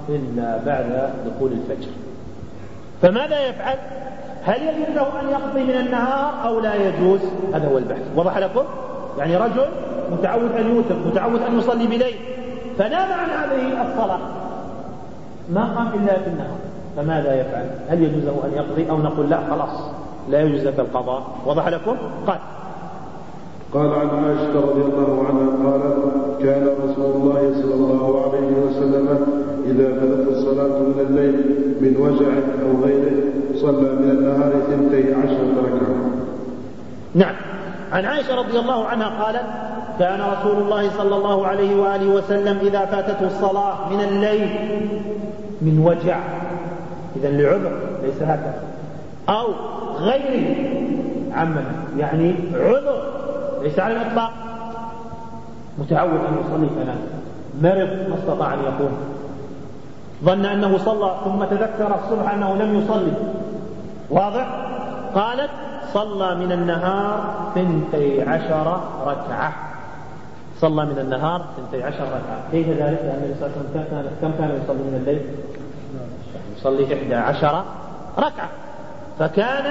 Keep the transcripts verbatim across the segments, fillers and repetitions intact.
إلا بعد دخول الفجر. فماذا يفعل؟ هل يجوز له أن يقضي من النهار أو لا يجوز؟ هذا هو البحث. وضح لكم؟ يعني رجل متعود أن يوتر، متعود أن يصلي بليل، فنام عن هذه الصلاة، ما قام إلا في النهار، فماذا يفعل؟ هل يجوز له أن يقضي أو نقول لا خلاص لا يجوز لك القضاء؟ وضح لكم؟ قال قال عن عائشة رضي الله عنها قالت كان رسول الله صلى الله عليه وسلم إذا فاتت الصلاة من الليل من وجع أو غيره صلى من النهار ثنتي عشرة ركعة. نعم، عن عائشة رضي الله عنها قالت كان رسول الله صلى الله عليه وآله وسلم إذا فاتته الصلاة من الليل من وجع، إذن لعذر ليس هكذا، أو غيره عمنا يعني عذر ليس على الإطلاق، متعود أن يصلي فنام، مرض ما استطاع أن يقوم، ظن أنه صلى ثم تذكر الصبح أنه لم يصلي، واضح؟ قالت صلى من النهار ثنتي عشر ركعة، صلى من النهار ثنتي عشر ركعة. كيف ذلك؟ لأن النبي صلى الله عليه وسلم كم كان يصلي من الليل؟ يصلي إحدى عشر ركعة، فكان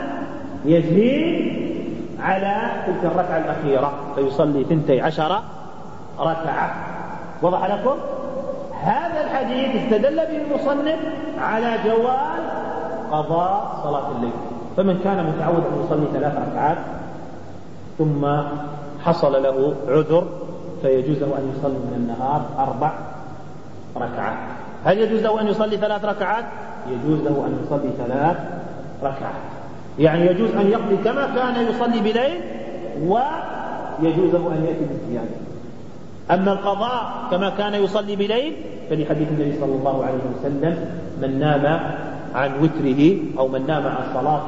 يزيد على تلك الركعة الأخيرة فيصلي ثنتي عشر ركعة. وضح لكم؟ هذا الحديث استدل به المصنف على جواز قضاء صلاة الليل، فمن كان متعود أن يصلي ثلاث ركعات ثم حصل له عذر فيجوز له أن يصلي من النهار أربع ركعات. هل يجوز له أن يصلي ثلاث ركعات؟ يجوز له أن يصلي ثلاث ركعات، يعني يجوز أن يقضي كما كان يصلي بليل ويجوز له أن يأتي بالزيادة. أما القضاء كما كان يصلي بليل فلحديث النبي صلى الله عليه وسلم من نام عن وتره أو من نام عن صلاة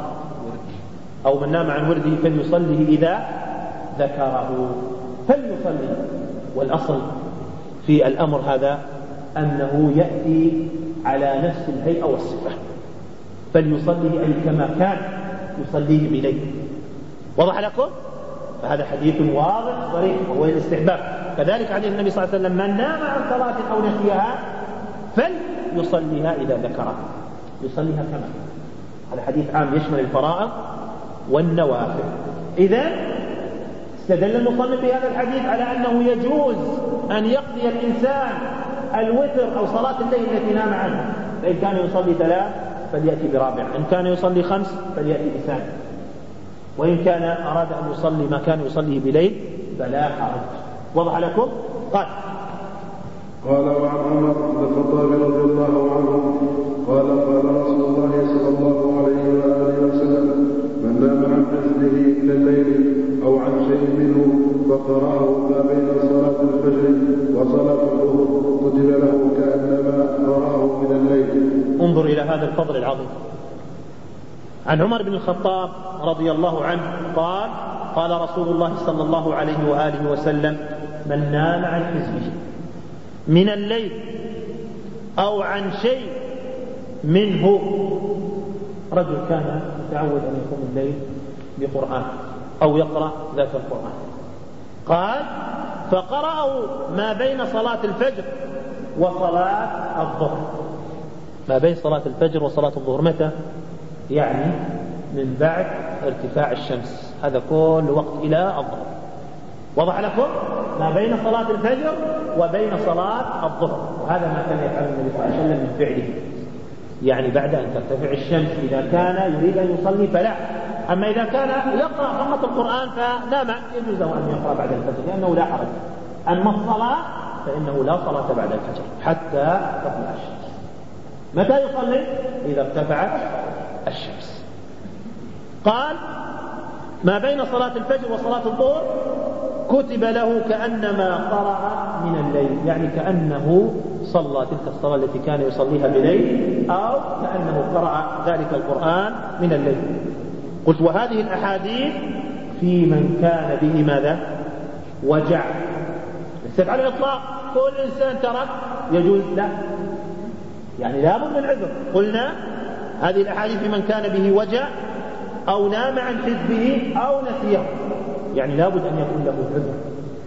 أو من نام عن ورده فليصلي إذا ذكره، فليصلي. والأصل في الأمر هذا أنه يأتي على نفس الهيئة والصفة، فليصلي أي كما كان يصليه بليل. وضح لكم؟ فهذا حديث واضح صريح وهو الاستحباب. كذلك حديث النبي صلى الله عليه وسلم من نام عن صلاة أو نسيها فليصليها إذا ذكرها، يصليها كما. هذا حديث عام يشمل الفرائض والنوافل. إذن استدل المصنف بهذا الحديث على أنه يجوز أن يقضي الإنسان الوتر أو صلاة الليل التي نام عنها، فإن كان يصلي ثلاث فليأتي برابع، إن كان يصلي خمس فليأتي بثاني، وإن كان أراد أن يصلي ما كان يصليه بليل فلا حرج. وضح لكم؟ قال قال وعن عمر بن الخطاب رضي الله عنه قال قال رسول الله صلى الله عليه وآله وسلم من نام عن حزبه من الليل أو عن شيء منه فقرأه ما بين صلاة الفجر وصلاة الظهر كتب له كأنما قرأه من الليل. انظر إلى هذا الفضل العظيم. عن عمر بن الخطاب رضي الله عنه قال قال رسول الله صلى الله عليه وآله وسلم من نام عن حزبه من الليل أو عن شيء منه، رجل كان متعود أن يقوم الليل بقرآن أو يقرأ ذات القرآن، قال فقرأوا ما بين صلاة الفجر وصلاة الظهر. ما بين صلاة الفجر وصلاة الظهر متى؟ يعني من بعد ارتفاع الشمس، هذا كل وقت إلى الظهر. وضح لكم؟ ما بين صلاة الفجر وبين صلاة الظهر، وهذا ما كان يفعله النبي صلى الله عليه وسلم من فعله، يعني بعد أن ترتفع الشمس إذا كان يريد أن يصلي فلا. أما إذا كان يقرأ فقط القرآن فلا معنى يجوز له أن يقرأ بعد الفجر لأنه لا حرج. أما الصلاة فإنه لا صلاة بعد الفجر حتى تطلع الشمس. متى يصلي؟ إذا ارتفعت الشمس. قال ما بين صلاة الفجر وصلاة الظهر كتب له كأنما قرأ من الليل، يعني كأنه صلى تلك الصلاة التي كان يصليها بليل أو كأنه قرأ ذلك القرآن من الليل. قلت وهذه الأحاديث في من كان به ماذا؟ وجع، ليست على الإطلاق كل إنسان ترك يجوز، لا، يعني لا بد من عذر. قلنا هذه الأحاديث في من كان به وجع أو نام عن حزبه أو نسيه، يعني لا بد أن يكون له عذر.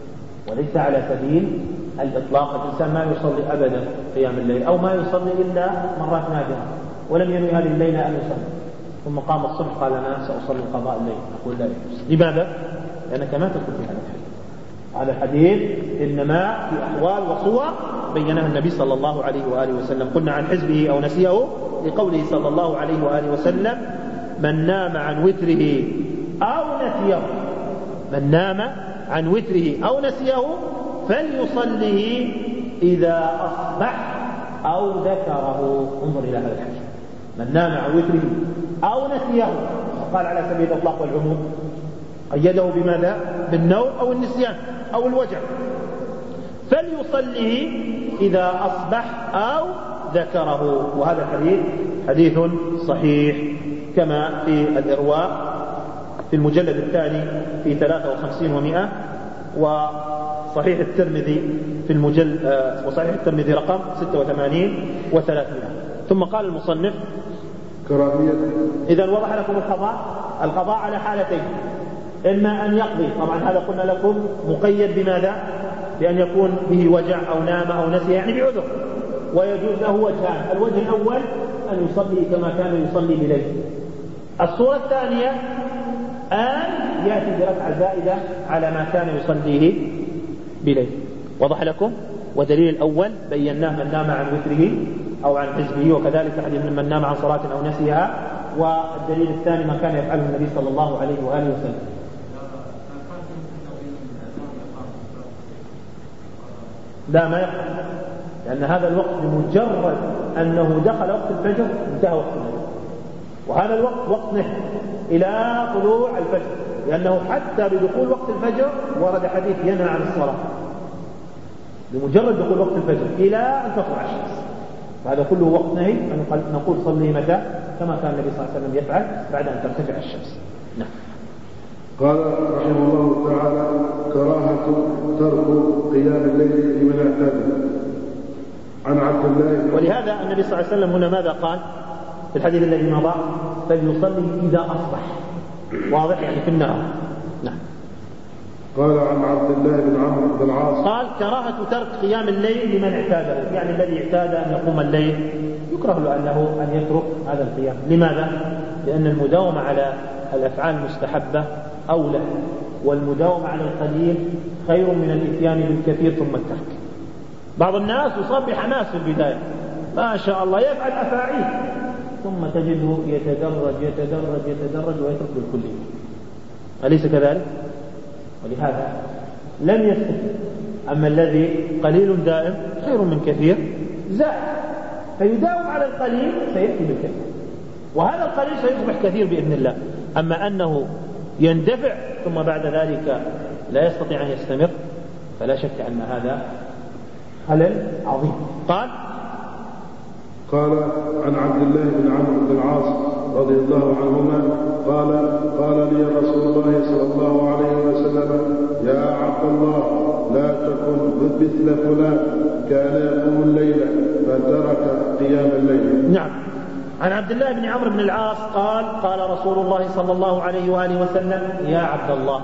وليس على سبيل الإطلاق. الإنسان ما يصلي أبدا قيام الليل أو ما يصلي إلا مرات نادرة ولم ينوي هذه الليلة أن يصلي، ثم قام الصبح قال أنا سأصلي قضاء الليل، نقول لا يجوز. لماذا؟ لأنك ما تدخل في هذا الحديث. هذا الحديث إنما في أحوال وصور بينها النبي صلى الله عليه وآله وسلم. قلنا عن حزبه أو نسيه لقوله صلى الله عليه وآله وسلم من نام عن وتره أو نسيه، من نام عن وتره أو نسيه فليصليه إذا أصبح أو ذكره. انظر إلى هذا الحديث، من نام عن وتره أو نسيه، قال على سبيل الإطلاق والعموم، قيده بماذا؟ بالنوم أو النسيان أو الوجع، فليصليه إذا أصبح أو ذكره. وهذا الحديث حديث صحيح كما في الإرواء في المجلد الثاني في ثلاثة وخمسين ومئة، وصحيح الترمذي في المجلد وصحيح الترمذي رقم ستة وثمانين وثلاثمائة. ثم قال المصنف كراهية. إذا وضح لكم القضاء. القضاء على حالتين، إما أن يقضي، طبعا هذا قلنا لكم مقيد بماذا؟ بأن يكون به وجع أو نام أو نسي، يعني بعذر، ويجوز له وجهان. الوجه الأول أن يصلي كما كان يصلي بليل. الصورة الثانية أن يأتي بركعة زائدة على ما كان يصليه بليل. وضح لكم. ودليل الأول بيناه من نام عن وتره أو عن حزبه، وكذلك حديث من نام عن صلاة أو نسيها. والدليل الثاني ما كان يفعله النبي صلى الله عليه وآله وسلم. لا، ما يقع، لأن هذا الوقت بمجرد أنه دخل وقت الفجر انتهى وقت الفجر، وهذا الوقت وقت نهي إلى طلوع الفجر، لأنه حتى بدخول وقت الفجر ورد حديث ينهى عن الصلاة بمجرد دخول وقت الفجر إلى أن تطلع الشمس. وهذا كله وقت نهي، نقول صلي متى؟ كما كان النبي صلى الله عليه وسلم يفعل بعد أن ترتفع الشمس. نعم. قال رحمه الله تعالى كراهة ترك قيام الليل لمن اعتاد. عن عبد الله. ولهذا النبي صلى الله عليه وسلم هنا ماذا قال في الحديث الذي مضى؟ فليصلي إذا أصبح. واضح، يعني في النهار. نعم. قال عن عبد الله بن عمرو بن العاص قال كراهة ترك قيام الليل لمن اعتاده، يعني الذي اعتاد أن يقوم الليل يكره له أنه أن يترك هذا القيام. لماذا؟ لأن المداومة على الأفعال المستحبة أولى، والمداومة على القليل خير من الإتيان بالكثير ثم الترك. بعض الناس يصاب بحماس في البداية، ما شاء الله يفعل أفاعيل، ثم تجده يتدرج يتدرج يتدرج ويترك بالكلية. أليس كذلك؟ ولهذا لم يستفد. أما الذي قليل دائم خير من كثير زائد، فيداوم على القليل سيأتي بالكثير، وهذا القليل سيصبح كثير بإذن الله. أما أنه يندفع ثم بعد ذلك لا يستطيع أن يستمر، فلا شك أن هذا خلل عظيم. قال قال عن عبد الله بن عمرو بن العاص رضي الله عنهما قال قال لي رسول الله صلى الله عليه وسلم يا عبد الله لا تكن مثل فلان كان يقوم الليل فترك قيام الليل. نعم. عن عبد الله بن عمرو بن العاص قال قال رسول الله صلى الله عليه وآله وسلم يا عبد الله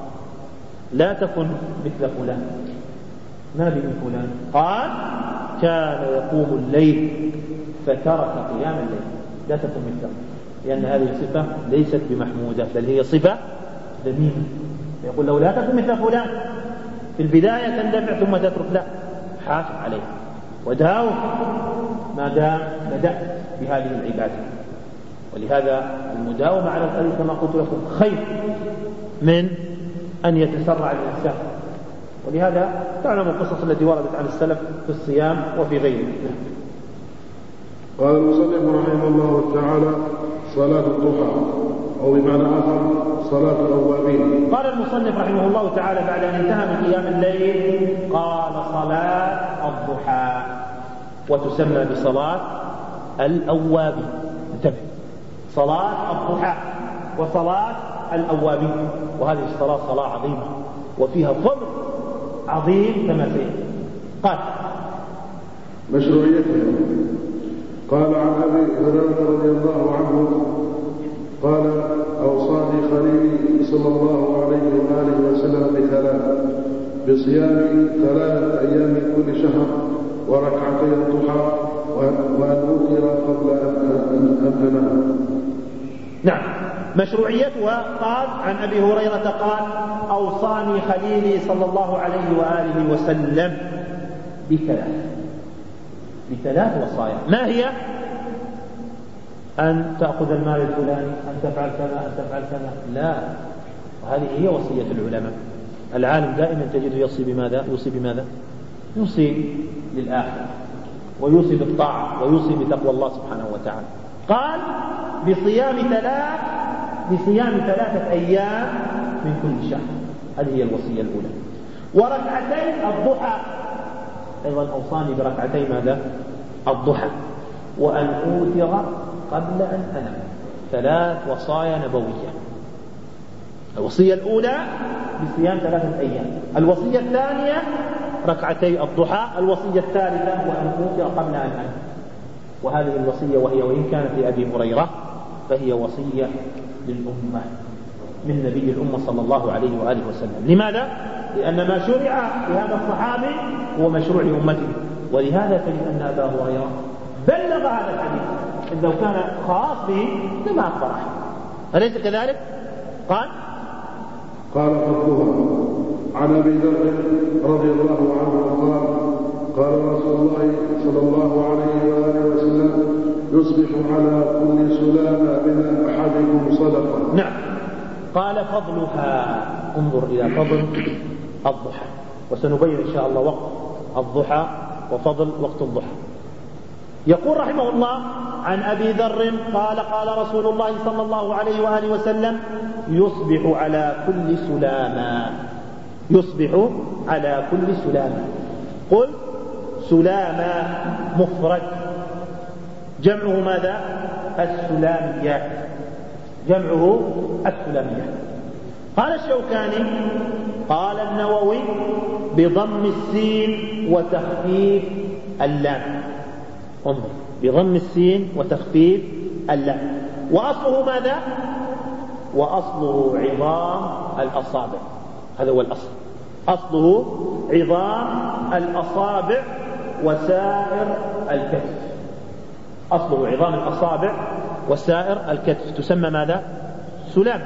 لا تكن مثل فلان. ما بمن فلان؟ قال كان يقوم الليل فترك قيام الليل. لا تكن مثله، لأن هذه الصفة ليست بمحمودة، بل هي صفة ذميمة. يقول له لا تكن مثل فلان، في البداية تندفع ثم تترك، لا، حافظ عليه وداوم ما دام بدأت بهذه العبادة. ولهذا المداومة على القليل كما قلت لكم خير من أن يتسرع الإنسان. ولهذا تعلم القصص التي وردت عن السلف في الصيام وفي غيره. قال المصنف رحمه الله تعالى صلاة الضحى، أو بمعنى آخر صلاة الأوابين. قال المصنف رحمه الله تعالى بعد أن انتهى من قيام الليل قال صلاة الضحى، وتسمى بصلاة الأوابين. انتبه، صلاة الضحى وصلاة الأوابين، وهذه الصلاة صلاة عظيمة وفيها فضل عظيم كما سيأتي. قال مشروعيتها. قال عن أبي هريرة رضي الله عنه قال أوصاني خليلي صلى الله عليه وآله وسلم بثلاث بصيام ثلاثة أيام من كل شهر وركعتي الضحى وأن أوتر قبل أن أنام. نعم. مشروعيتها قال عن أبي هريرة قال أوصاني خليلي صلى الله عليه وآله وسلم بثلاث بثلاث وصايا. ما هي؟ أن تأخذ المال الفلاني، أن تفعل كذا، أن تفعل كذا. لا، وهذه هي وصية العلماء. العالم دائما تجده يوصي بماذا؟ يوصي بماذا؟ يوصي للآخرة، ويوصي بالطاعة، ويوصي بتقوى الله سبحانه وتعالى. قال بصيام ثلاث بصيام ثلاثة أيام من كل شهر. هذه هي الوصية الأولى. وركعتي الضحى، أيضا أوصاني بركعتي ماذا؟ الضحى. وأن أوتر قبل أن أنام. ثلاث وصايا نبوية. الوصية الأولى بصيام ثلاثة أيام، الوصية الثانية ركعتي الضحى، الوصية الثالثة وأن أوتر قبل أن أنام. وهذه الوصية وهي وإن كانت لأبي هريرة فهي وصية للأمة من نبي الأمة صلى الله عليه وآله وسلم. لماذا؟ لأن ما شرع لهذا الصحابي هو مشروع لأمته، ولهذا تجد أن أبا هريرة بلغ هذا الحديث، إذ لو كان خاص به لما أخبره. أليس كذلك؟ قال قال فضلها عن أبي ذر رضي الله عنه قال قال رسول الله صلى الله عليه وآله وسلم يصبح على كل سلامة من أحدكم صدقة. نعم. قال فضلها، انظر إلى فضل الضحى، وسنبين إن شاء الله وقت الضحى وفضل وقت الضحى. يقول رحمه الله عن أبي ذر قال قال رسول الله صلى الله عليه وآله وسلم يصبح على كل سلامة يصبح على كل سلامة. قل سلامة مفرد، جمعه ماذا؟ السلامية، جمعه السلامية. قال الشوكاني قال النووي بضم السين وتخفيف اللام. انظر، بضم السين وتخفيف اللام. وأصله ماذا؟ وأصله عظام الأصابع. هذا هو الأصل، أصله عظام الأصابع وسائر الكتف. أصله عظام الأصابع وسائر الكتف، تسمى ماذا؟ سلام.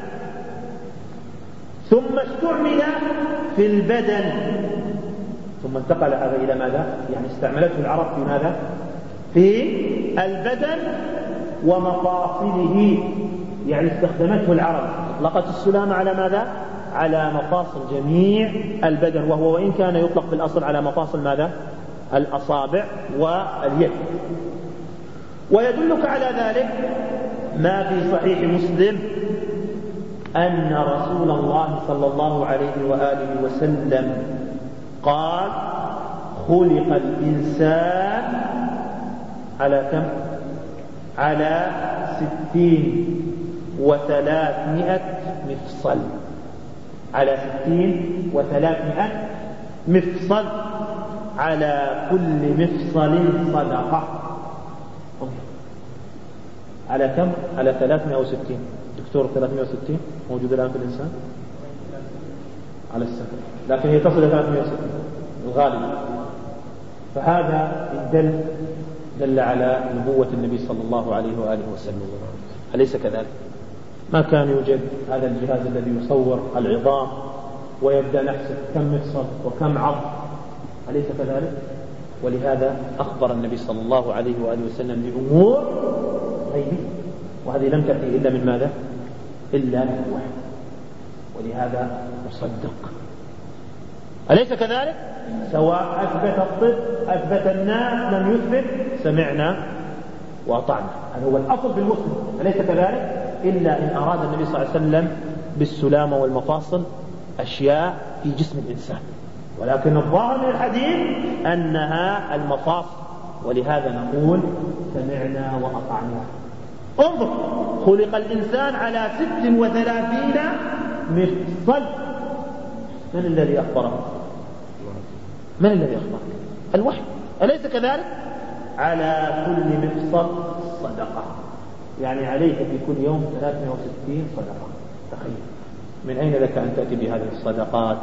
ثم استعمل في البدن، ثم انتقل هذا إلى ماذا؟ يعني استعملته العرب في ماذا؟ في البدن ومفاصله، يعني استخدمته العرب، أطلقت السلام على ماذا؟ على مفاصل جميع البدن، وهو وإن كان يطلق في الأصل على مفاصل ماذا؟ الأصابع واليد. ويدلك على ذلك ما في صحيح مسلم أن رسول الله صلى الله عليه وآله وسلم قال خلق الإنسان على كم؟ على ستين وثلاثمائة مفصل، على ستين وثلاثمائة مفصل، على كل مفصل صدقة. على كم؟ على ثلاثمائة وستين. دكتور ثلاثمائة وستين موجودة الآن في الإنسان على السنة، لكن هي تصل إلى ثلاثمائة وستين الغالب. فهذا الدل دل على نبوة النبي صلى الله عليه وآله وسلم. أليس كذلك؟ ما كان يوجد هذا الجهاز الذي يصور العظام ويبدأ نحسب كم مفصل وكم عظم، أليس كذلك؟ ولهذا أخبر النبي صلى الله عليه وآله وسلم بأمور غيبية، وهذه لم تأتي إلا من ماذا؟ إلا من الوحي، ولهذا نصدق. أليس كذلك؟ سواء أثبت الطب أثبت الناس لم يثبت، سمعنا وأطعنا. هذا هو الأصل في المسلم، أليس كذلك؟ إلا إن أراد النبي صلى الله عليه وسلم بالسلامة والمفاصل أشياء في جسم الإنسان، ولكن الظاهر من الحديث أنها المفاصل، ولهذا نقول سمعنا وأطعنا. انظر، خلق الإنسان على ست وثلاثين مفصل. من الذي أخبره؟ من الذي أخبره؟ الوحي، أليس كذلك؟ على كل مفصل صدقة، يعني عليك في كل يوم ثلاثمائة وستين صدقة. تخيل، من أين لك أن تأتي بهذه الصدقات؟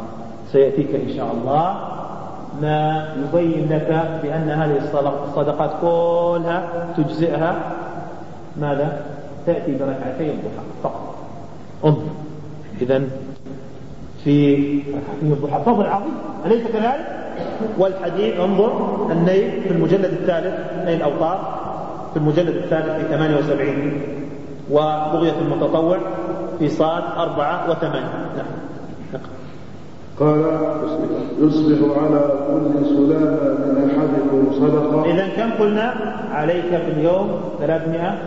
سيأتيك إن شاء الله ما يبين لك بأن هذه الصدقات كلها تجزئها ماذا؟ تأتي بركعتي الضحى فقط. انظر إذن في ركعتي الضحى فضل عظيم، أليس كذلك؟ والحديث انظر النيل في المجلد الثالث، نيل الأوطار في المجلد الثالث في ثمانية وسبعين، وبغية المتطوع في صاد أربعة وثمانية. نعم. قال يصبح على كل سلامة من أحدكم صدقة. إذن كم قلنا؟ عليك في اليوم ثلاثمائة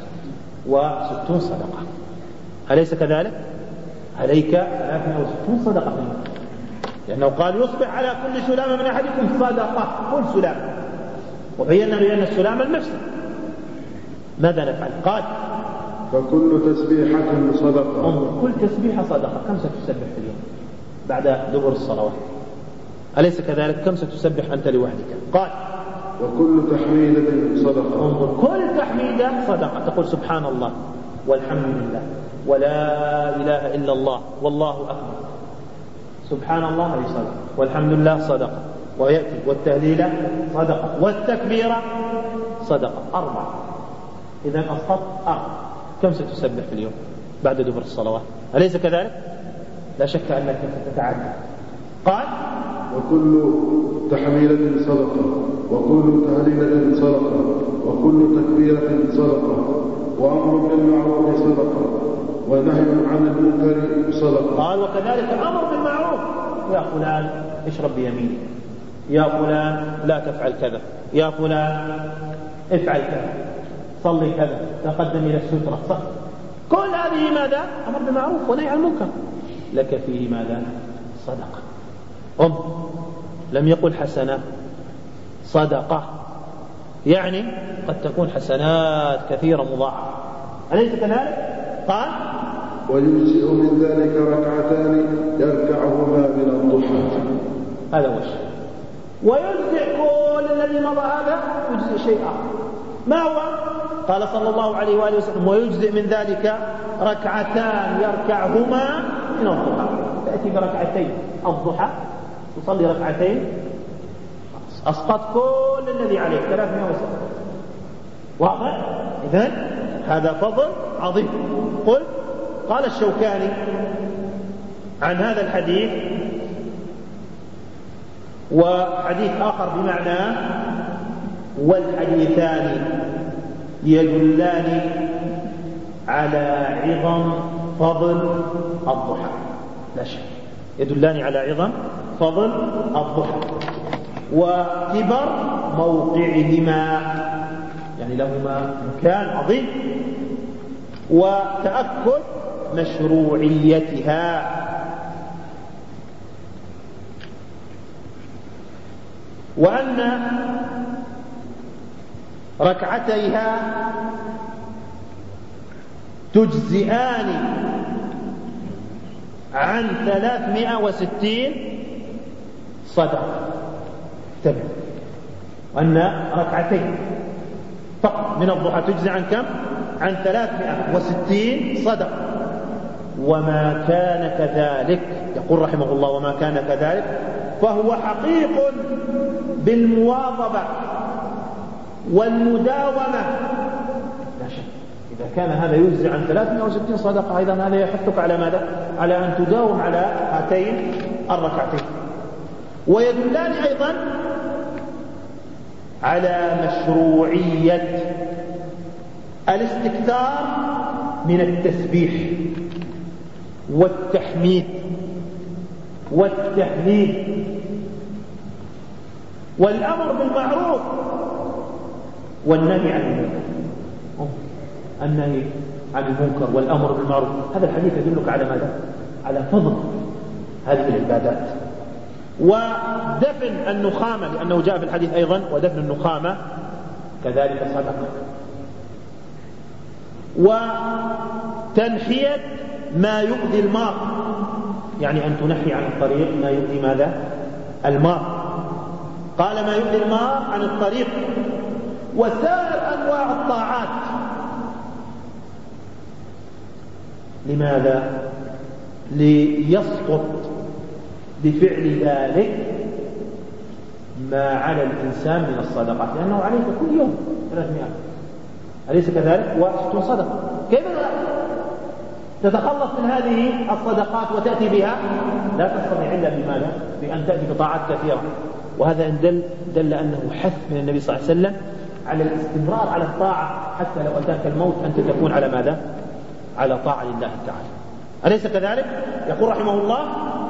وستون صدقة، أليس كذلك؟ عليك ثلاثمائة وستون صدقة في اليوم، لأنه قال يصبح على كل سلامة من أحدكم صدقة، كل سلامة، وبينا بأن السلامة المفسد. ماذا نفعل؟ قال فكل تسبيحة صدقة. انظر كل تسبيحة صدقة. كم ستسبح في اليوم بعد دبر الصلوات؟ أليس كذلك؟ كم ستسبح أنت لوحدك؟ قال وكل تحميدة صدقة. انظر كل تحميدة صدقة، تقول سبحان الله والحمد لله ولا إله إلا الله والله أكبر. سبحان الله هذه صدقة، والحمد لله صدقة، ويأتي والتهليلة صدقة، والتكبيرة صدقة، أربعة. إذن أسقط أربعة. كم ستسبح في اليوم بعد دبر الصلوات؟ أليس كذلك؟ لا شك أنك ستتعدى. قال وكل تحميلة صدقة، وكل تهليلة صدقة، وكل تكبيرة صدقة، وأمر بالمعروف صدقة، ونهي عن المنكر صدقة. قال وكذلك أمر بالمعروف، يا فلان اشرب بيمينك، يا فلان لا تفعل كذا، يا فلان افعل كذا، صلي كذا، تقدم إلى السترة، صح. كل هذه ماذا؟ أمر بالمعروف ونهي عن المنكر، لك فيه ماذا؟ صدقة. أم لم يقل حسنة، صدقة، يعني قد تكون حسنات كثيرة مضاعفة، أليس كذلك؟ قال ويجزئ من ذلك ركعتان يركعهما من الضحى. هذا وش ويجزئ كل الذي مضى هذا، يجزئ شيء آخر. ما هو؟ قال صلى الله عليه وآله وسلم ويجزئ من ذلك ركعتان يركعهما من الضحى. تأتي بركعتين الضحى، تصلي ركعتين، أسقط كل الذي عليك ثلاثمائة وستين. واضح؟ إذن هذا فضل عظيم. قل قال الشوكاني عن هذا الحديث، وحديث آخر بمعناه، والحديثان يدلان على عظم فضل الضحى، لا شك يدلان على عظم فضل الضحى وكبر موقعهما، يعني لهما مكان عظيم، وتأكد مشروعيتها. وأن ركعتيها تجزئان عن ثلاثمائة وستين صدقة. تبع وأن ركعتين فقط من الضحى تجزي عن كم؟ عن ثلاثمائة وستين صدقة. وما كان كذلك، يقول رحمه الله وما كان كذلك فهو حقيق بالمواظبة والمداومة، لا شك. إذا كان هذا يجزي عن ثلاثمائة وستين صدقة، أيضا هذا يحثك على ماذا؟ على أن تداوم على هاتين الركعتين. ويدلان أيضا على مشروعية الاستكثار من التسبيح والتحميد والتهليل والأمر بالمعروف والنهي عن المنكر. النهي عن المنكر والأمر بالمعروف، هذا الحديث يدلك على ماذا؟ على فضل هذه العبادات. ودفن النخامة، لأنه جاء في الحديث أيضا ودفن النخامة كذلك صدقة. وتنحية ما يؤذي المار، يعني أن تنحي عن الطريق ما يؤذي ماذا؟ المار. قال ما يؤذي المار عن الطريق. وسائر أنواع الطاعات. لماذا؟ ليسقط بفعل ذلك ما على الإنسان من الصدقات، لأنه عليك كل يوم ثلاثمائة، أليس كذلك؟ وستون صدقة، كيف تتخلص من هذه الصدقات وتأتي بها؟ لا تستطيع إلا بماذا؟ بأن تأتي بطاعات كثيرة. وهذا دل, دل أنه حث من النبي صلى الله عليه وسلم على الاستمرار على الطاعة، حتى لو أتاك الموت أنت تكون على ماذا؟ على طاعة لله تعالى، أليس كذلك؟ يقول رحمه الله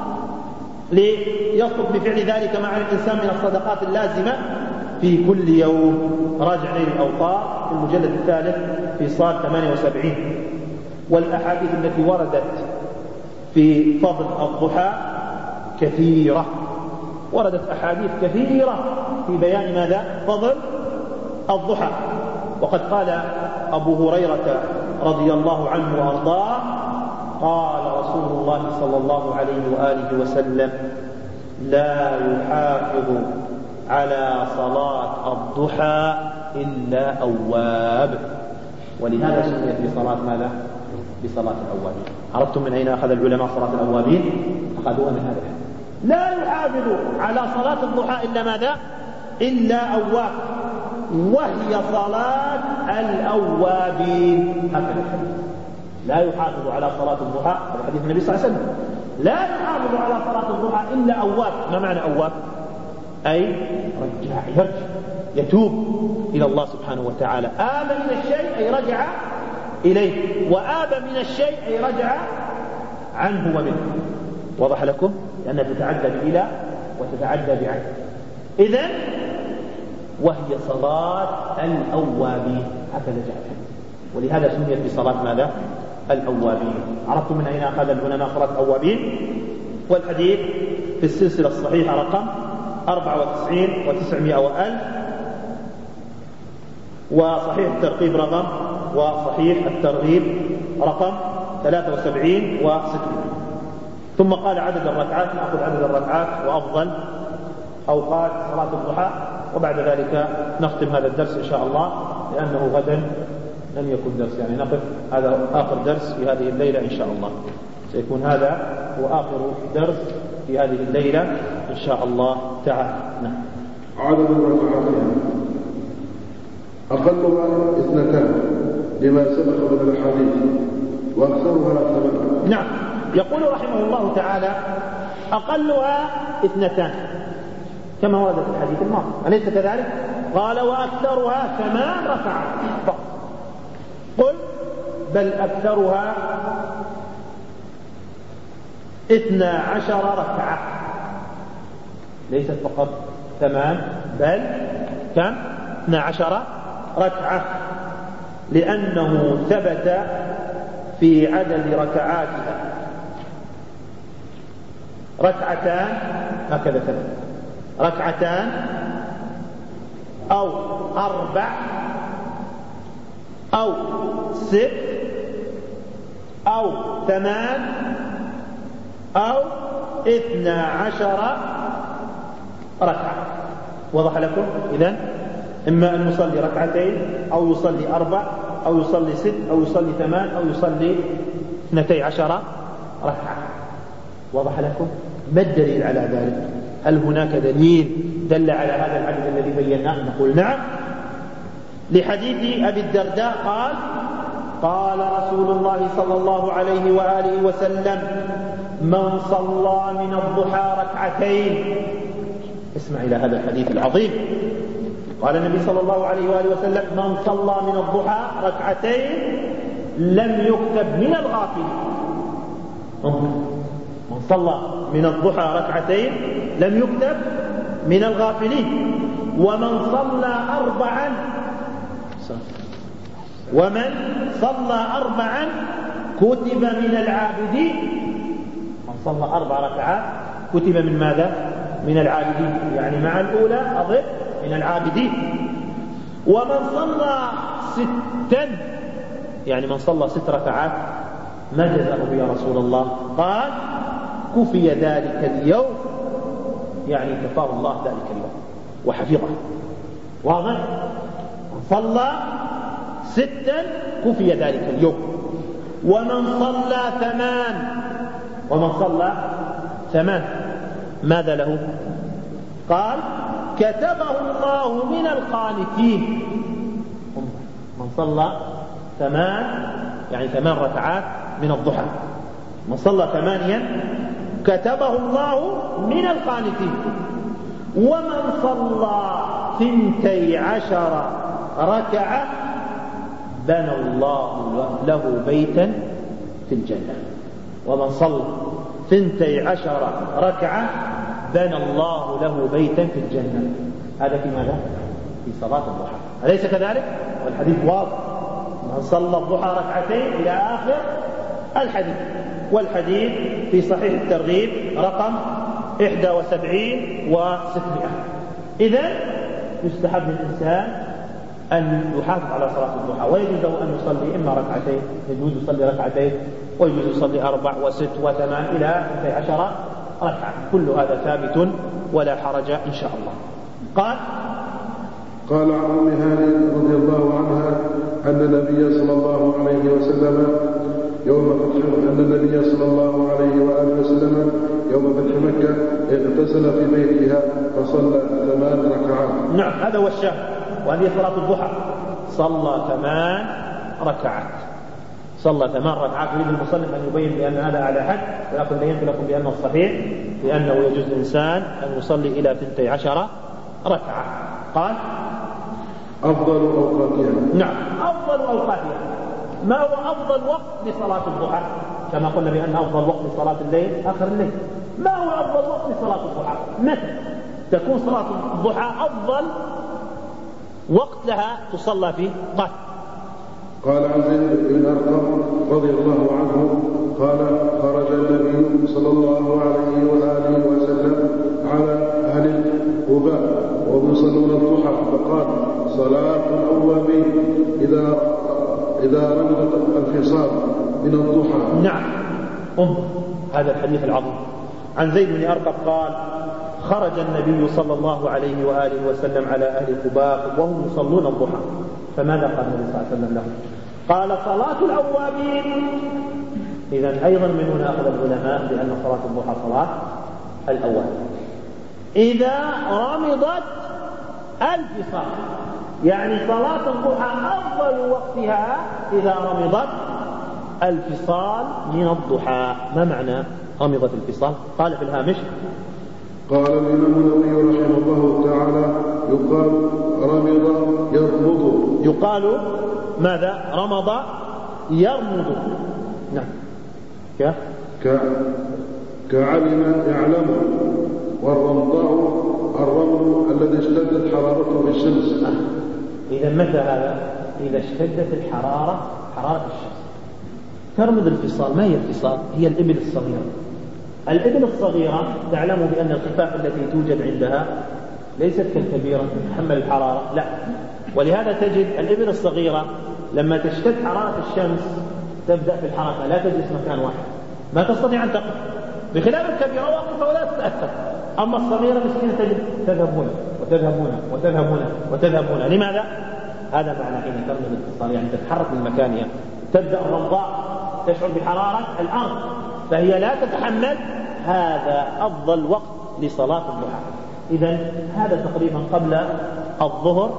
ليصدق بفعل ذلك مع الإنسان من الصدقات اللازمة في كل يوم. راجع نيل الأوطار في المجلد الثالث في صاد ثمانية وسبعين. والأحاديث التي وردت في فضل الضحى كثيرة، وردت أحاديث كثيرة في بيان ماذا؟ فضل الضحى. وقد قال أبو هريرة رضي الله عنه وأرضاه قال رسول الله صلى الله عليه وآله وسلم لا يحافظ على صلاة الضحى إلا أواب. ولهذا سميت بصلاة ماذا؟ بصلاة الأوابين. عرفتم من أين أخذ العلماء صلاة الأوابين؟ أخذوها من هذا. لا يحافظ على صلاة الضحى إلا ماذا؟ إلا أواب، وهي صلاة الأوابين. هكذا لا يحافظ على صلاة الضحى، هذا حديث النبي صلى الله عليه وسلم، لا يحافظ على صلاة الضحى إلا أواب. ما معنى أواب؟ أي رجع، يرجع، يتوب إلى الله سبحانه وتعالى. آب من الشيء أي رجع إليه، وآب من الشيء أي رجع عنه ومنه. وضح لكم؟ لأنها تتعدى بإلى وتتعدى بعين. إذن وهي صلاة الأوابين، هكذا جاء. ولهذا سميت بصلاة ماذا؟ الأوابين. عرفتم من أين أخذ العلماء صلاة الأوابين؟ والحديث في السلسلة الصحيحة رقم أربعة وتسعين وتسعمائة وألف، وصحيح الترغيب رقم وصحيح الترغيب رقم ثلاثة وسبعين وستمائة. ثم قال عدد الركعات، نأخذ عدد الركعات وأفضل أوقات صلاة الضحى، وبعد ذلك نختم هذا الدرس إن شاء الله، لأنه غدا لم يكن درس، يعني نقف هذا آخر درس في هذه الليلة إن شاء الله، سيكون هذا هو آخر درس في هذه الليلة إن شاء الله تعالى. نعم. عدد الركعات أقلها اثنتان لما سبق من الحديث، وأكثرها ثمان. نعم. يقول رحمه الله تعالى أقلها اثنتان كما ورد في الحديث الماضي، أليس كذلك؟ قال وأكثرها ثمان ركعات فقط. قل بل أكثرها اثنا عشر ركعة، ليست فقط ثمان بل كم؟ اثنا عشر ركعة، لأنه ثبت في عدد ركعاتها ركعتان، هكذا ثبت، ركعتان أو أربع أو ست أو ثمان أو اثنا عشر ركعة. وضح لكم؟ إذن إما أن يصلي ركعتين أو يصلي أربع أو يصلي ست أو يصلي ثمان أو يصلي اثنتي عشر ركعة. وضح لكم؟ ما الدليل على ذلك؟ هل هناك دليل دل على هذا العدد الذي بيناه؟ نقول نعم، لحديث أبي الدرداء قال قال رسول الله صلى الله عليه وآله وسلم من صلى من الضحى ركعتين. اسمع إلى هذا الحديث العظيم. قال النبي صلى الله عليه وآله وسلم من صلى من الضحى ركعتين لم يكتب من الغافلين. من صلى من الضحى ركعتين لم يكتب من الغافلين. ومن صلى أربعا ومن صلى أربعا كتب من العابدين. من صلى أربع ركعات كتب من ماذا؟ من العابدين، يعني مع الأولى أضف من العابدين. ومن صلى ستا، يعني من صلى ست ركعات ما جزاؤه يا رسول الله؟ قال كفي ذلك اليوم، يعني كفاه الله ذلك اليوم وحفظه. واضح؟ من صلى ستا كفي ذلك اليوم. ومن صلى ثمان ومن صلى ثمان ماذا له؟ قال كتبه الله من القانتين. من صلى ثمان يعني ثمان ركعات من الضحى، من صلى ثمانيا كتبه الله من القانتين. ومن صلى ثنتي عشر ركعة بنى الله له بيتا في الجنة. ومن صلى ثنتي عشر ركعة بنى الله له بيتا في الجنة. هذا في ماذا؟ في صلاة الضحى، أليس كذلك؟ والحديث واضح، من صلى الضحى ركعتين إلى آخر الحديث. والحديث في صحيح الترغيب رقم إحدى وسبعين وستمائة. إذن يستحب للإنسان أن يحافظ على صلاة الضحى، ويجوز له أن يصلي إما ركعتين، يجوز يصلي ركعتين، ويجوز يصلي أربع وست وثمان إلى اثنتي عشر ركعة. كل هذا ثابت ولا حرج إن شاء الله. قال قال عن أم هانئ رضي الله عنها أن النبي صلى الله عليه وسلم يوم فتح أن النبي صلى الله عليه وآله وسلم يوم فتح مكة اغتسل في بيتها فصلى ثمان ركعات. نعم، هذا هو الشاهد، وهذه صلاة الضحى. صلى ثمان ركعات، صلى ثمان ركعات. يريد المصنف أن يبين بأن هذا على حد، ولكن بينت لكم بأنه الصحيح لأنه يجوز الإنسان أن يصلي إلى ثنتي عشر ركعة. قال أفضل أوقاتها. نعم، أفضل أوقاتها. ما هو أفضل وقت لصلاة الضحى؟ كما قلنا بأن أفضل وقت لصلاة الليل آخر الليل. ما هو أفضل وقت لصلاة الضحى؟ متى تكون صلاة الضحى أفضل وقت لها تصلى فيه؟ قال قال عن زيد بن أرقم رضي الله عنه قال خرج النبي صلى الله عليه وآله وسلم على أهل قباء وهم يصلون الضحى فقال صلاة الأوابين إذا إذا رمضت الفصال من الضحى. نعم، انظر هذا الحديث العظيم. عن زيد بن أرقم قال خرج النبي صلى الله عليه وآله وسلم على أهل قباء وهم يصلون الضحى، فماذا قال النبي صلى الله عليه وسلم لهم؟ قال صلاة الأوابين. إذن أيضا من هنا أخذ العلماء بأن صلاة الضحى صلاة الأوابين إذا رمضت الفصال، يعني صلاة الضحى أفضل وقتها إذا رمضت الفصال من الضحى. ما معنى رمضت الفصال؟ قال في الهامش قال الإمام النووي رحمه الله تعالى يقال رمض يرمض. يقال ماذا؟ رمض يرمض. نعم، ك كعلم يعلم. والرمضاء الرمل الذي اشتدت حرارته في الشمس. آه. إذا متى هذا؟ إذا اشتدت الحرارة حرارة الشمس. ترمض الفصال. ما هي الفصال؟ هي الإبل الصغيرة. الإبل الصغيرة تعلم بأن الخفاف التي توجد عندها ليست كالكبيرة تتحمل الحرارة، لا. ولهذا تجد الإبل الصغيرة لما تشتد حرارة الشمس تبدأ في الحركة، لا تجلس مكان واحد، ما تستطيع أن تقف، بخلاف الكبيرة واقفة ولا تتأثر. أما الصغيرة مسكينة تجد تذهبون وتذهبون وتذهبون وتذهبون. لماذا؟ هذا معنى حين ترمض الفصال، يعني تتحرك من مكانها. تبدأ الرمضاء تشعر بحرارة الأرض فهي لا تتحمل. هذا أفضل وقت لصلاة الضحى. إذن هذا تقريبا قبل الظهر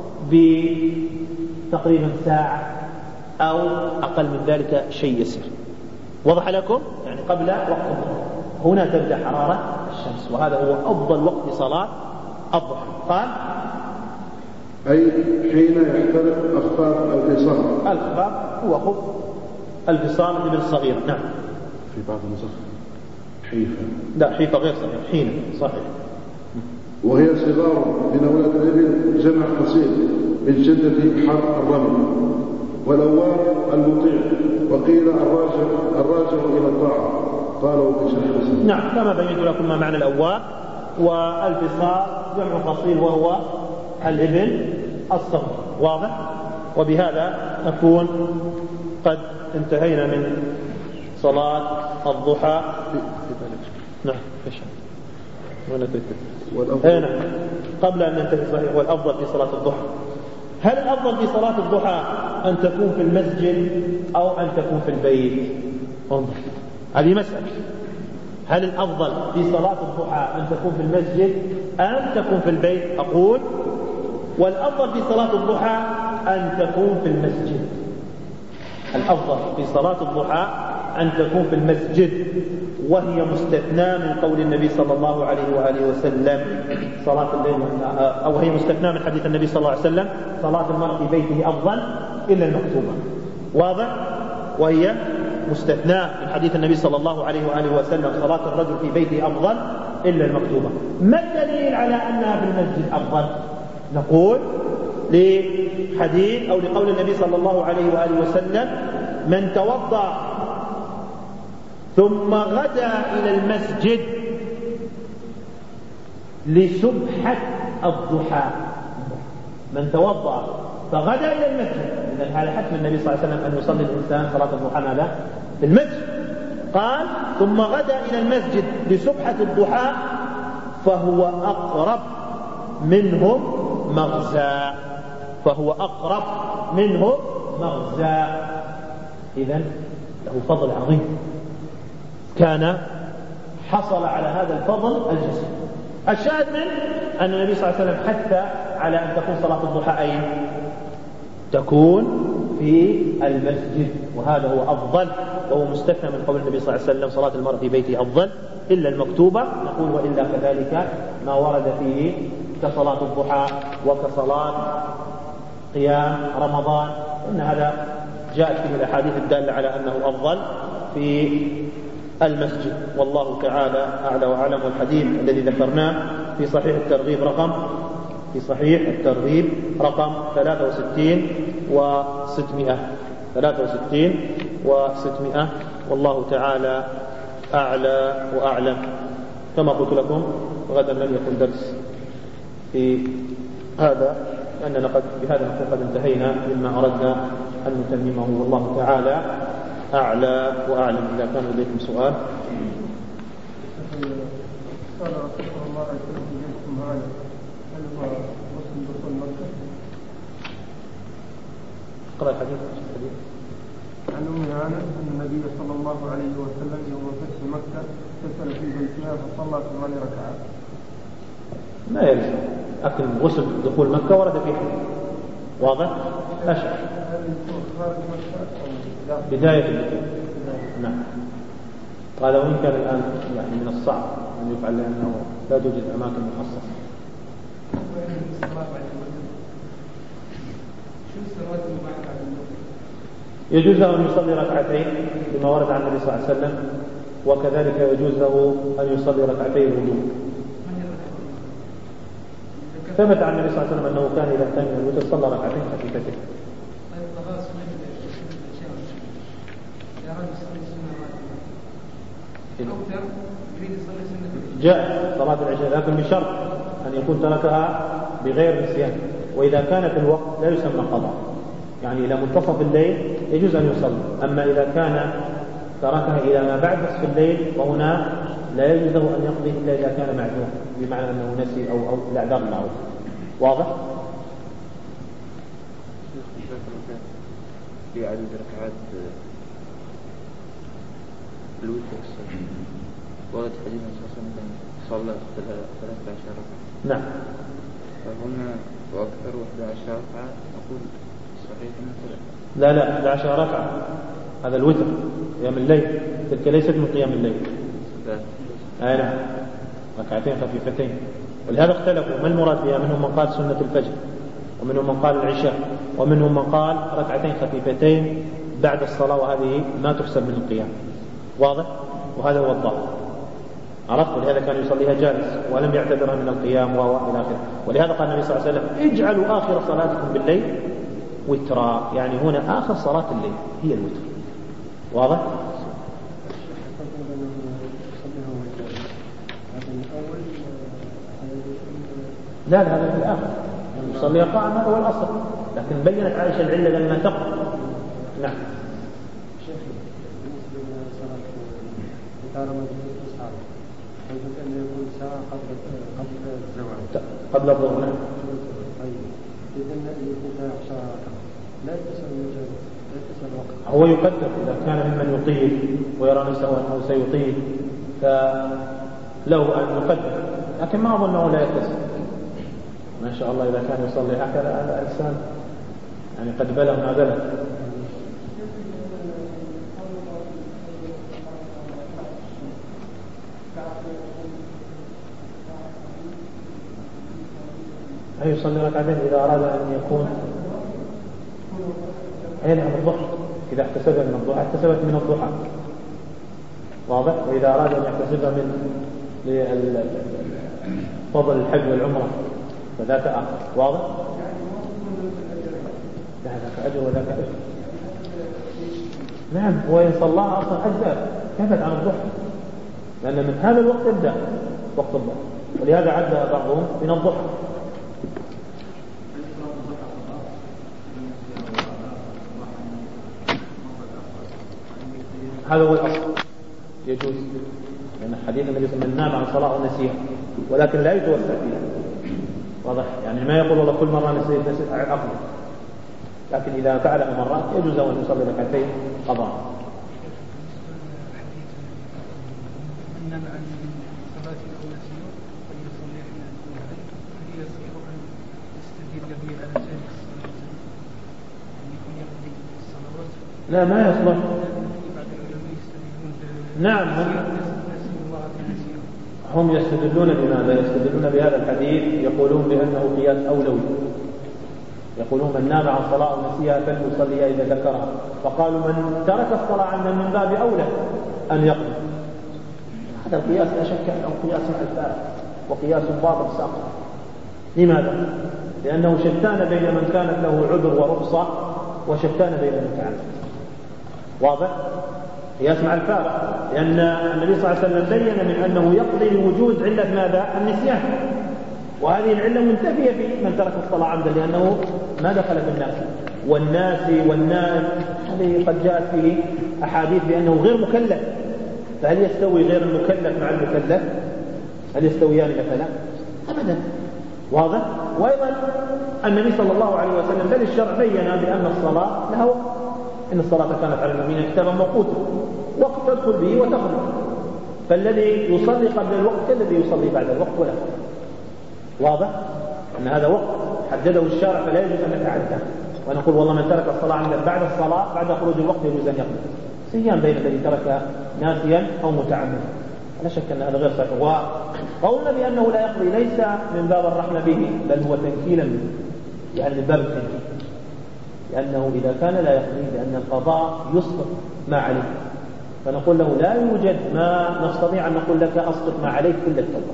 بتقريبا ساعة أو أقل من ذلك شيء يسير. وضح لكم؟ يعني قبل وقت الظهر هنا تبدأ حرارة الشمس، وهذا هو أفضل وقت لصلاة الضحى. قال أي حين يحترق أخفاف الفصال. الأخفاف هو خف الفصال الإبل الصغيرة. نعم، في بعض النسخ حيفا. لا، حيفا غير صحيح، حين صحيح. وهي صغار من أولاد الإبل جمع قصير من شدة حر الرمل. والأواب المطيع، وقيل الراجع الراجع إلى الطاعة. قالوا في شرح الإسلام. نعم، كما بينت لكم ما معنى الأواب. والفصال جمع قصير وهو الإبل الصغير. واضح؟ وبهذا نكون قد انتهينا من صلاة الضحى. نعم، ايش هنا قبل أن ننتهي صحيح والأفضل في صلاة الضحى. هل الأفضل في صلاة الضحى أن تكون في المسجد أو أن تكون في البيت؟ انظر، هذه مسألة. هل الأفضل في صلاة الضحى أن تكون في المسجد أم تكون في البيت؟ أقول والأفضل في صلاة الضحى أن تكون في المسجد. الأفضل في صلاة الضحى أن تكون في المسجد، وهي مستثنى من قول النبي صلى الله عليه وآله وسلم صلاة الليل، أو هي مستثنى من حديث النبي صلى الله عليه وسلم صلاة المرء في بيته أفضل إلا المكتوبة. واضح؟ وهي مستثنى من حديث النبي صلى الله عليه وآله وسلم صلاة الرجل في بيته أفضل إلا المكتوبة. ما الدليل على أنها في المسجد أفضل؟ نقول لحديث أو لقول النبي صلى الله عليه وآله وسلم: من توضأ ثم غدا إلى المسجد لسبحة الضحى. من توضأ فغدا إلى المسجد، إذن هذا حكم النبي صلى الله عليه وسلم أن يصلي الإنسان صلاة الضحى ماذا؟ في المسجد. قال: ثم غدا إلى المسجد لسبحة الضحى فهو أقرب منهم مغزى. فهو أقرب منهم مغزى. إذن له فضل عظيم، كان حصل على هذا الفضل الجسم. الشاهد من أن النبي صلى الله عليه وسلم حث على أن تكون صلاة الضحى أين؟ تكون في المسجد، وهذا هو أفضل، وهو مستثنى من قول النبي صلى الله عليه وسلم صلاة المرء في بيته أفضل إلا المكتوبة. نقول: وإلا كذلك ما ورد فيه كصلاة الضحى وكصلاة قيام رمضان، إن هذا جاءت فيه الأحاديث الدالة على أنه أفضل في المسجد. والله تعالى أعلى وأعلم. والحديث الذي ذكرناه في صحيح الترغيب رقم في صحيح الترغيب رقم ثلاثة وستين وستمائة ثلاثة وستين وستمائة. والله تعالى أعلى وأعلم. كما قلت لكم غدا لن يكون درس في هذا، لأننا قد بهذا نكون قد انتهينا مما أردنا أن نتممه. والله تعالى أعلى وأعلم. إذا كان لديكم سؤال. قال رسول الله عليه وسلم: هل هو مسلم دخول مكة؟ اقرأ الحديث. عن أم هانة أن النبي صلى الله عليه وسلم يوم فتح مكة اغتسل في بيتها فصلى ثمان ركعات. ما يلزم، لكن غسل دخول مكة ورد في حديث واضح لا شك. بداية الدخول. نعم. قال: وإن كان الآن يعني من الصعب أن يفعل لأنه لا توجد أماكن مخصصة. يجوز له أن يصلي ركعتين بما ورد عن النبي صلى الله عليه وسلم، وكذلك يجوز له أن يصلي ركعتين الوضوء. ثبت عن النبي صلى الله عليه وسلم أنه كان إذا كان من الوتر صلى ركعتين خفيفتين. جاء صلاة العشاء، لكن بشرط أن يكون تركها بغير نسيان، وإذا كانت الوقت لا يسمى قضاء، يعني إلى منتصف الليل يجوز أن يصلي. أما إذا كان تركها إلى ما بعد نصف الليل فهنا لا يجوز له أن يقضي إلا إذا كان معذور، بمعنى أنه نسي أو أو الأعذار المعروف. واضح؟ في عدد ركعات الوتر ورد حديث صلى ثلاثة عشر ركعة. نعم. فهنا وأكثر واحدة عشر ركعة نقول صحيح مثلا. لا لا إحدى عشر ركعة هذا الوتر قيام الليل، تلك ليست من قيام الليل. لا. نعم، ركعتين خفيفتين. ولهذا اختلفوا ما المراد بها، منهم من قال سنة الفجر، ومنهم من قال العشاء، ومنهم من قال ركعتين خفيفتين بعد الصلاة، وهذه ما تحسب من القيام. واضح؟ وهذا هو الضابط. عرفت؟ ولهذا كان يصليها جالس ولم يعتبرها من القيام وإلى آخره. ولهذا قال النبي صلى الله عليه وسلم: اجعلوا آخر صلاتكم بالليل وترا، يعني هنا آخر صلاة الليل هي الوتر. واضح؟ لا لا هذا في الآخر يصلي قائما، هذا هو الأصل، لكن بينت عائشة العلة لما تقضي. نعم. قبل الظهر. نعم. هو يقدر إذا كان ممن يطيل ويرى نفسه أنه سيطيل فله أن يقدم، لكن ما أظنه لا يتصل. ما شاء الله إذا كان يصلي هكذا هذا إنسان يعني قد بلغ ما بلغ. أي يصلي ركعتين إذا أراد أن يكون أين من الضحى، إذا احتسب من الضحى احتسبت من الضحى، واضح. وإذا أراد أن يحتسبها من فضل الحج والعمرة فذاك آخر، واضح. لا ذاك أجر وذاك أجر. نعم، وإن صلاها أصلا أجزاء كفت عن الضحى، لأن من هذا الوقت يبدأ وقت الضحى، ولهذا عد بعضهم من الضحى. هذا هو الأصل، يجوز، لأن حديث النبي صلى الله عليه وسلم نام عن صلاة ونسيها، ولكن لا يتوسع فيها، واضح. يعني ما يقول والله كل مرة نسيت نسيت على الأقل، لكن إذا فعلها مرات يجوز أن يصلي ركعتين قضاء. لا ما يصلح. نعم، هم, هم يستدلون بماذا؟ يستدلون بهذا الحديث، يقولون بأنه قياس أولوي، يقولون من نام عن صلاة ونسيها فليصليها إذا ذكرها، فقالوا من ترك الصلاة عنا من باب أولى أن يقضي. هذا القياس لا شك أنه قياس عفاف وقياس باطل ساقط. لماذا؟ لأنه شتان بين من كانت له عذر ورخصة وشتان بين المتعمد، واضح؟ قياس مع الفارق، لأن النبي صلى الله عليه وسلم بين من أنه يقضي لوجود علة ماذا؟ النسيان، وهذه العلة منتفية في من ترك الصلاة عمدا، لأنه ما دخل في الناس والناس والناس. هذه قد جاءت فيه أحاديث بأنه غير مكلف، فهل يستوي غير المكلف مع المكلف؟ هل يستويان مثلا؟ أبدا، واضح. وأيضا النبي صلى الله عليه وسلم بل الشرع بين بأن الصلاة لها وقت، إن الصلاة كانت على المؤمنين كتابا موقوتا، وقت تدخل به وتخرج، فالذي يصلي قبل الوقت كالذي يصلي بعد الوقت ولا فرق، واضح. أن هذا وقت حدده الشارع فلا يجوز أن نتعدى ونقول والله من ترك الصلاة عمدا بعد الصلاة بعد خروج الوقت يجوز أن يقضي، سيان بين الذي ترك ناسيا أو متعمدا. لا شك أن هذا غير صحيح. وقولنا بأنه لا يقضي ليس من باب الرحمة به، بل هو تنكيلا منه، يعني من باب التنكيل، لأنه إذا كان لا يقضي لأن القضاء يسقط ما عليه، فنقول له لا يوجد ما نستطيع أن نقول لك أسقط ما عليك كل التوبة.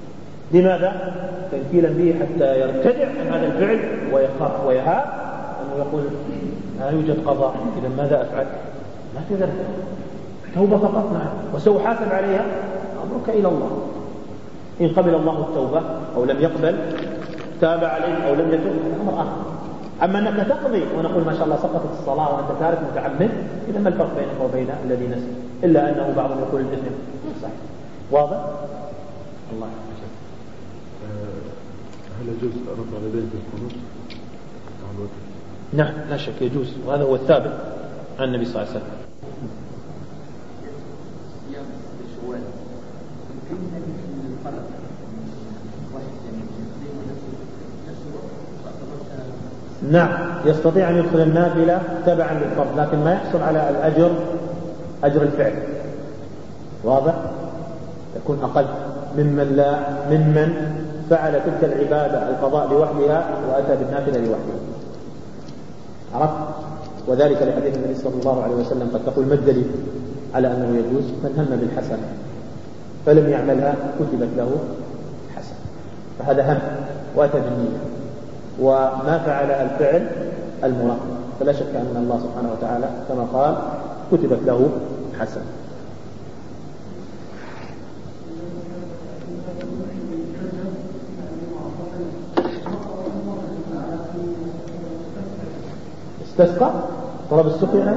لماذا؟ تنكيلا به حتى يرتدع من هذا الفعل ويخاف ويهاب أنه يقول لا يوجد قضاء، إذا ماذا أفعل؟ ما في ذلك، توبة فقط معه وسأحاسب عليها، أمرك إلى الله. إن قبل الله التوبة أو لم يقبل، تاب عليك أو لم يتوب، أمر آخر. أما أنك تقضي ونقول ما شاء الله سقطت الصلاة وأنت تارك متعمد، إذا ما الفرق بينك وبين الذي نسي؟ إلا أنه بعضهم يقول الإثم صحيح، واضح؟ الله يحفظك. هل يجوز رفع اليدين في القنوت؟ نعم لا شك يجوز، وهذا هو الثابت عن النبي صلى الله عليه وسلم. نعم يستطيع أن يدخل النافلة تبعا للفرض، لكن ما يحصل على الأجر أجر الفعل، واضح؟ يكون أقل ممن لا ممن فعل تلك العبادة القضاء لوحدها وأتى بالنافلة لوحدها، عرفت؟ وذلك لحديث النبي صلى الله عليه وسلم قد تقول ما الدليل على أنه يجوز؟ من هم بالحسنة فلم يعملها كتبت له حسنة، فهذا هم وأتى بالنية، وما فعل الفعل المراد، فلا شك أن الله سبحانه وتعالى كما قال كتبت له حسنة. استسقى طلب السقيا،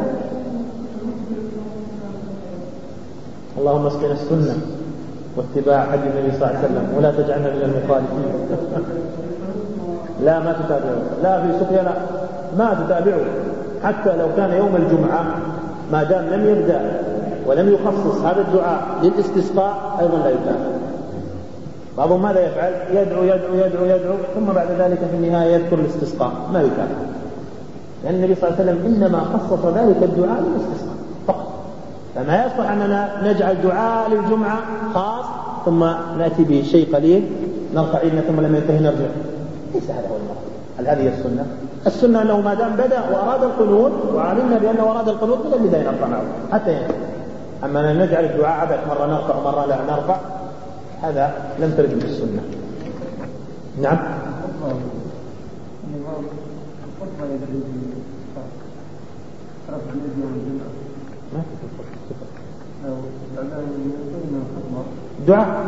اللهم اسقنا السنة واتباع حديث النبي صلى الله عليه وسلم ولا تجعلنا من المخالفين. لا ما تتابعه، لا في سقيا لا ما تتابعه، حتى لو كان يوم الجمعة ما دام لم يبدأ ولم يخصص هذا الدعاء للاستسقاء أيضا لا يتابع. بعضهم ماذا يفعل؟ يدعو يدعو يدعو يدعو ثم بعد ذلك في النهاية يذكر الاستسقاء، ما يتابع، لأن النبي صلى الله عليه وسلم إنما خصص ذلك الدعاء للاستسقاء فقط. فما يصلح أننا نجعل دعاء للجمعة خاص ثم نأتي به شيء قليل نرفع إيدنا ثم لما ينتهي نرجع، ليس هذا هو المطلوب. هل هذه السنة؟ السنة أنه ما دام بدأ وأراد القنوت وعلمنا بأنه أراد القنوت من البداية نرفع معه حتى ينتهي. أما أن نجعل الدعاء عبث، مرة نرفع ومرة لا نرفع، هذا لم ترد في السنة. نعم. دعاء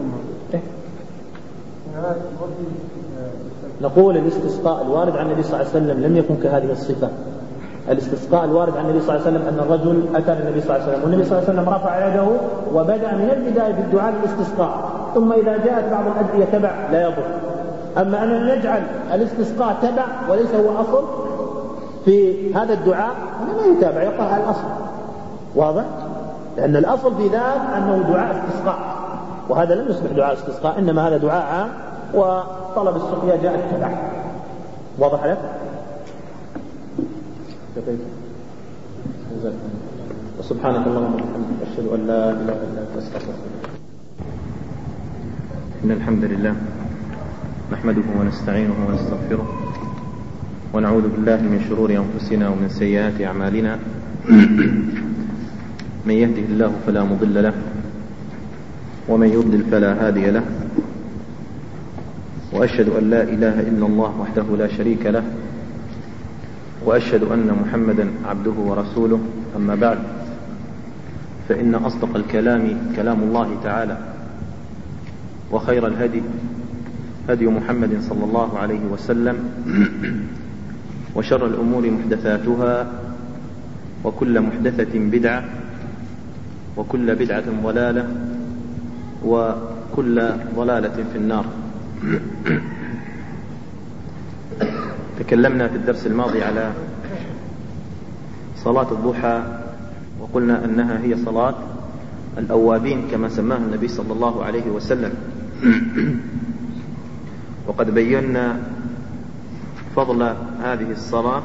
نقول الاستسقاء الوارد عن النبي صلى الله عليه وسلم لم يكن كهذه الصفة. الاستسقاء الوارد عن النبي صلى الله عليه وسلم أن الرجل أتى النبي صلى الله عليه وسلم والنبي صلى الله عليه وسلم رفع يده وبدأ من البداية في الدعاء للاستسقاء، ثم إذا جاءت بعض الأدعية تبع لا يضر. أما أن نجعل الاستسقاء تبع وليس هو أصل في هذا الدعاء لا يتابع، يقع على الأصل. واضح؟ لأن الأصل في ذلك أنه دعاء استسقاء، وهذا لم يصبح دعاء استسقاء، إنما هذا دعاء عام وطلب السقيا جاء التبع. واضح لك؟ وسبحانك اللهم وبحمدك أشهد أن لا إله إلا أنت أستغفرك. إن الحمد لله نحمده ونستعينه ونستغفره ونعوذ بالله من شرور أنفسنا ومن سيئات أعمالنا. من يهده الله فلا مضل له ومن يضلل فلا هادي له، وأشهد أن لا إله إلا الله وحده لا شريك له، وأشهد أن محمدا عبده ورسوله. أما بعد، فإن أصدق الكلام كلام الله تعالى، وخير الهدي هدي محمد صلى الله عليه وسلم، وشر الأمور محدثاتها، وكل محدثة بدعة، وكل بدعة ضلالة، وكل ضلالة في النار. تكلمنا في الدرس الماضي على صلاة الضحى، وقلنا أنها هي صلاة الأوابين كما سماها النبي صلى الله عليه وسلم. وقد بينا فضل هذه الصلاة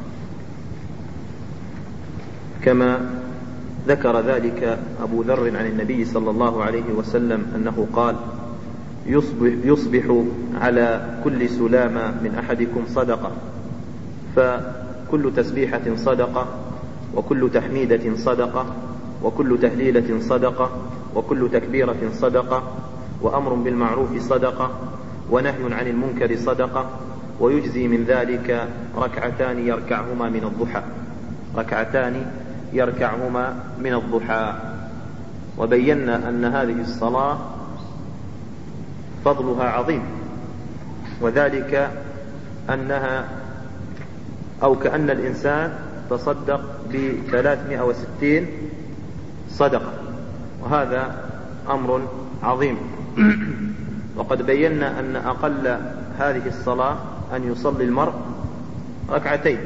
كما ذكر ذلك أبو ذر عن النبي صلى الله عليه وسلم أنه قال: يصبح, يصبح على كل سلامة من أحدكم صدقة، فكل تسبيحة صدقة، وكل تحميدة صدقة، وكل تهليلة صدقة، وكل تكبيرة صدقة، وأمر بالمعروف صدقة، ونهي عن المنكر صدقة، ويجزي من ذلك ركعتان يركعهما من الضحى ركعتان يركعهما من الضحى. وبينا أن هذه الصلاة فضلها عظيم، وذلك أنها أو كأن الإنسان تصدق بثلاثمائة وستين صدقة، وهذا أمر عظيم. وقد بينا أن أقل هذه الصلاة أن يصلي المرء ركعتين،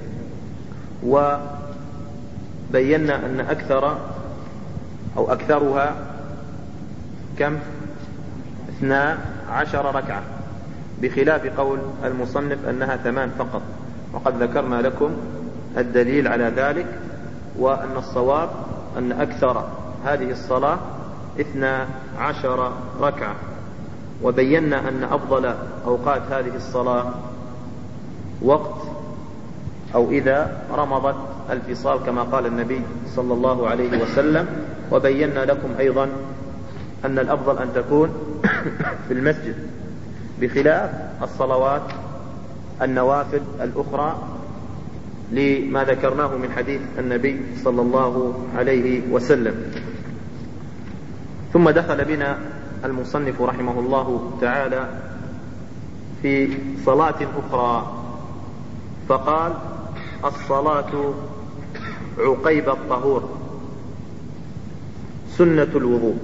وبينا أن أكثر أو أكثرها كم؟ اثنا عشر ركعة، بخلاف قول المصنف أنها ثمان فقط، وقد ذكرنا لكم الدليل على ذلك، وأن الصواب أن أكثر هذه الصلاة اثنا عشر ركعة. وبينا أن أفضل أوقات هذه الصلاة وقت أو إذا رمضت الفصال كما قال النبي صلى الله عليه وسلم. وبينا لكم أيضا أن الأفضل أن تكون في المسجد، بخلاف الصلوات النوافل الأخرى، لما ذكرناه من حديث النبي صلى الله عليه وسلم. ثم دخل بنا المصنف رحمه الله تعالى في صلاة أخرى، فقال: الصلاة عقيب الطهور سنة الوضوء،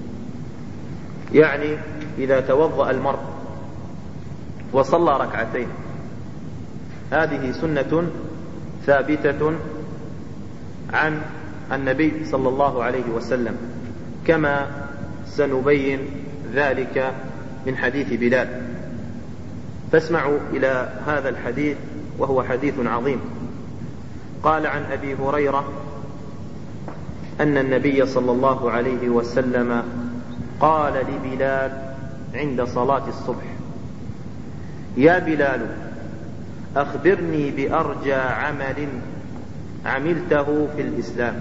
يعني إذا توضأ المرء وصلى ركعتين، هذه سنة ثابتة عن النبي صلى الله عليه وسلم، كما سنبين ذلك من حديث بلال. فاسمعوا إلى هذا الحديث وهو حديث عظيم. قال عن أبي هريرة أن النبي صلى الله عليه وسلم قال لبلال عند صلاة الصبح: يا بلال أخبرني بأرجى عمل عملته في الإسلام.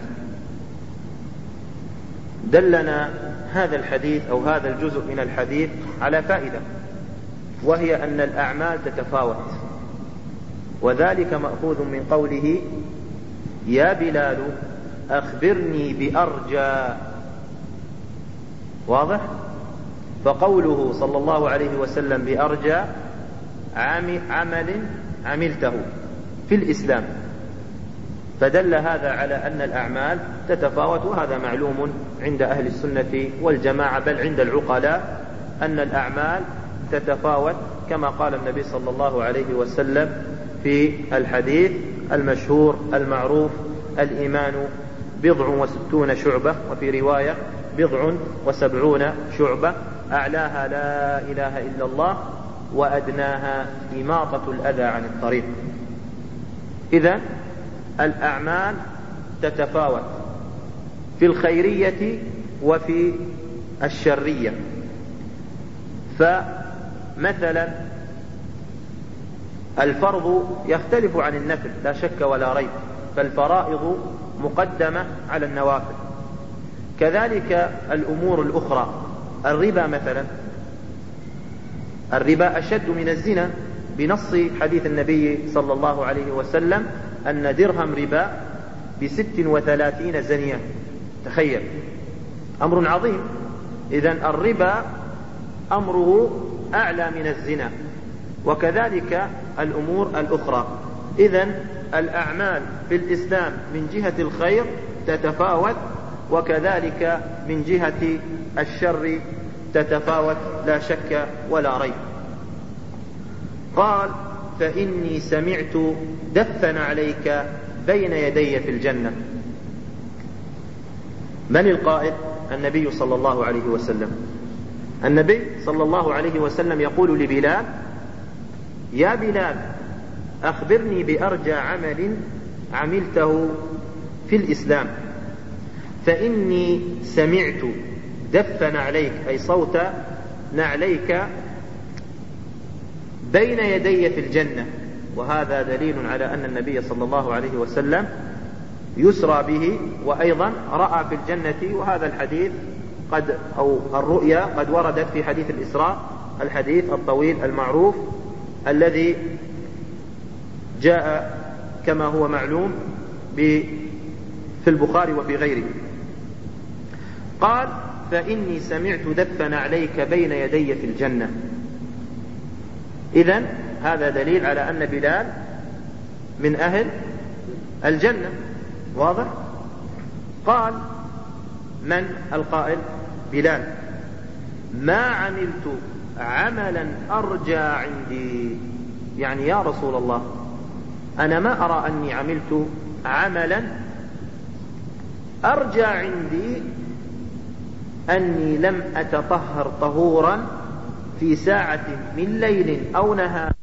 دلنا هذا الحديث أو هذا الجزء من الحديث على فائدة، وهي أن الأعمال تتفاوت، وذلك مأخوذ من قوله: يا بلال أخبرني بأرجى. واضح؟ فقوله صلى الله عليه وسلم بأرجى عمل عملته في الإسلام، فدل هذا على أن الأعمال تتفاوت، وهذا معلوم عند أهل السنة والجماعة، بل عند العقلاء أن الأعمال تتفاوت، كما قال النبي صلى الله عليه وسلم في الحديث المشهور المعروف: الإيمان بضع وستون شعبة، وفي رواية بضع وسبعون شعبة، أعلاها لا إله إلا الله، وأدناها إماطة الأذى عن الطريق. إذن الأعمال تتفاوت في الخيرية وفي الشرية. فمثلا الفرض يختلف عن النفل لا شك ولا ريب، فالفرائض مقدمة على النوافل. كذلك الأمور الأخرى، الربا مثلا، الربا أشد من الزنا بنص حديث النبي صلى الله عليه وسلم أن درهم ربا بست وثلاثين زنية. تخيل، أمر عظيم. إذن الربا أمره أعلى من الزنا، وكذلك الأمور الأخرى. إذن الأعمال في الإسلام من جهة الخير تتفاوت، وكذلك من جهة الشر تتفاوت لا شك ولا ريب. قال: فإني سمعت دفن عليك بين يدي في الجنة. من القائل؟ النبي صلى الله عليه وسلم. النبي صلى الله عليه وسلم يقول لبلال: يا بلال أخبرني بأرجى عمل عملته في الإسلام، فإني سمعت دفن عليك، أي صوت نعليك، بين يدي في الجنة. وهذا دليل على أن النبي صلى الله عليه وسلم يسرى به، وأيضا رأى في الجنة. وهذا الحديث قد أو الرؤيا قد وردت في حديث الإسراء، الحديث الطويل المعروف الذي جاء كما هو معلوم في البخاري وفي غيره. قال: فإني سمعت دفن عليك بين يدي في الجنة. إذن هذا دليل على أن بلال من أهل الجنة. واضح؟ قال: من القائل؟ بلال: ما عملت عملا أرجى عندي. يعني يا رسول الله، أنا ما أرى أني عملت عملا أرجى عندي أني لم أتطهر طهورا في ساعة من ليل أو نهار